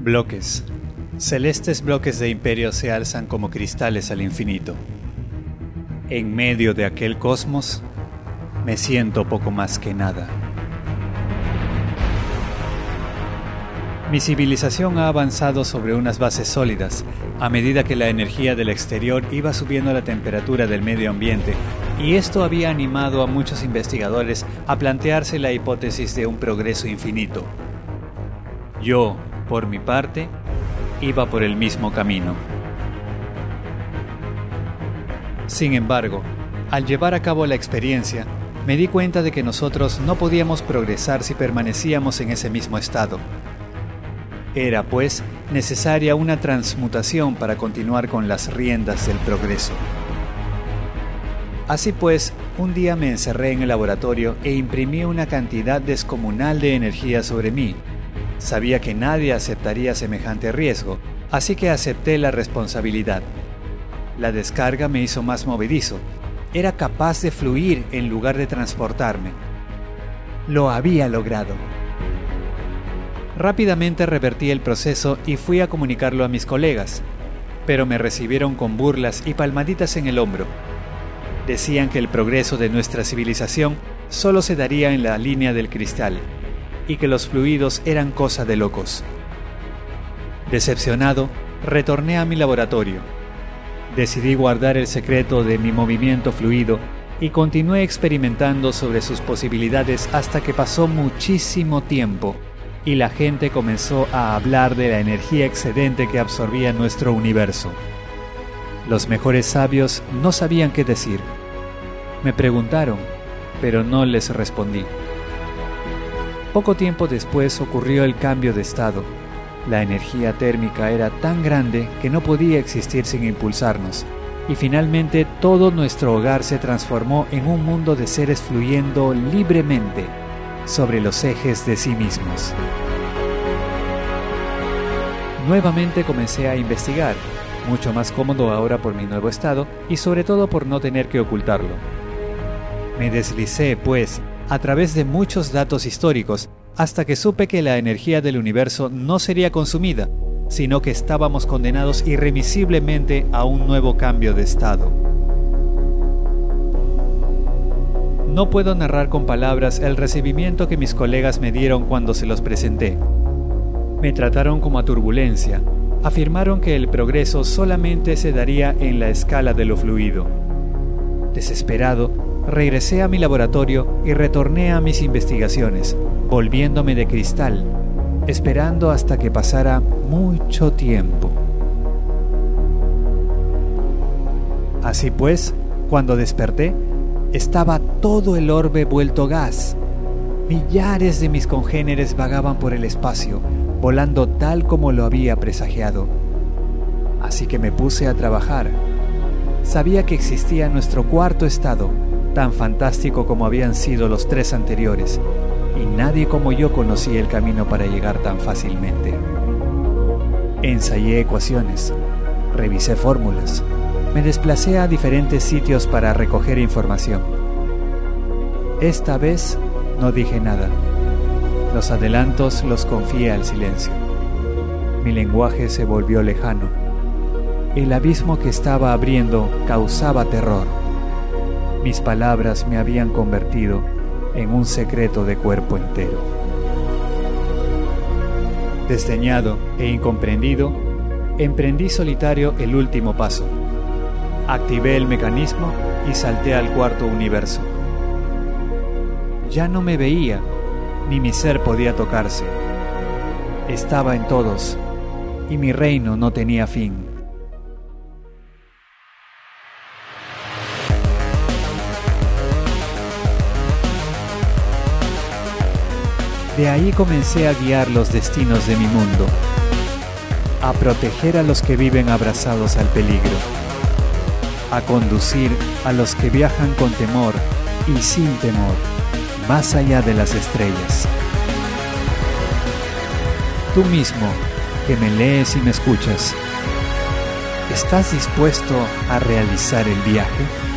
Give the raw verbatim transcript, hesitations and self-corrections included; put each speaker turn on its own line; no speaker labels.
Bloques. Celestes bloques de imperio se alzan como cristales al infinito. En medio de aquel cosmos, me siento poco más que nada. Mi civilización ha avanzado sobre unas bases sólidas a medida que la energía del exterior iba subiendo la temperatura del medio ambiente, y esto había animado a muchos investigadores a plantearse la hipótesis de un progreso infinito. Yo, por mi parte, iba por el mismo camino. Sin embargo, al llevar a cabo la experiencia, me di cuenta de que nosotros no podíamos progresar si permanecíamos en ese mismo estado. Era, pues, necesaria una transmutación para continuar con las riendas del progreso. Así pues, un día me encerré en el laboratorio e imprimí una cantidad descomunal de energía sobre mí. Sabía que nadie aceptaría semejante riesgo, así que acepté la responsabilidad. La descarga me hizo más movedizo. Era capaz de fluir en lugar de transportarme. Lo había logrado. Rápidamente revertí el proceso y fui a comunicarlo a mis colegas, pero me recibieron con burlas y palmaditas en el hombro. Decían que el progreso de nuestra civilización solo se daría en la línea del cristal, y que los fluidos eran cosa de locos. Decepcionado, retorné a mi laboratorio. Decidí guardar el secreto de mi movimiento fluido y continué experimentando sobre sus posibilidades hasta que pasó muchísimo tiempo y la gente comenzó a hablar de la energía excedente que absorbía nuestro universo. Los mejores sabios no sabían qué decir. Me preguntaron, pero no les respondí. Poco tiempo después ocurrió el cambio de estado. La energía térmica era tan grande que no podía existir sin impulsarnos, y finalmente todo nuestro hogar se transformó en un mundo de seres fluyendo libremente sobre los ejes de sí mismos. Nuevamente comencé a investigar, mucho más cómodo ahora por mi nuevo estado y sobre todo por no tener que ocultarlo. Me deslicé, pues, a través de muchos datos históricos, hasta que supe que la energía del universo no sería consumida, sino que estábamos condenados irremisiblemente a un nuevo cambio de estado. No puedo narrar con palabras el recibimiento que mis colegas me dieron cuando se los presenté. Me trataron como a turbulencia, afirmaron que el progreso solamente se daría en la escala de lo fluido. Desesperado, regresé a mi laboratorio y retorné a mis investigaciones, volviéndome de cristal, esperando hasta que pasara mucho tiempo. Así pues, cuando desperté, estaba todo el orbe vuelto gas. Millares de mis congéneres vagaban por el espacio, volando tal como lo había presagiado. Así que me puse a trabajar. Sabía que existía nuestro cuarto estado, tan fantástico como habían sido los tres anteriores, y nadie como yo conocía el camino para llegar tan fácilmente. Ensayé ecuaciones, revisé fórmulas, me desplacé a diferentes sitios para recoger información. Esta vez no dije nada. Los adelantos los confié al silencio. Mi lenguaje se volvió lejano. El abismo que estaba abriendo causaba terror. Mis palabras me habían convertido en un secreto de cuerpo entero. Desdeñado e incomprendido, emprendí solitario el último paso. Activé el mecanismo y salté al cuarto universo. Ya no me veía, ni mi ser podía tocarse. Estaba en todos, y mi reino no tenía fin. De ahí comencé a guiar los destinos de mi mundo, a proteger a los que viven abrazados al peligro, a conducir a los que viajan con temor y sin temor, más allá de las estrellas. Tú mismo, que me lees y me escuchas, ¿estás dispuesto a realizar el viaje?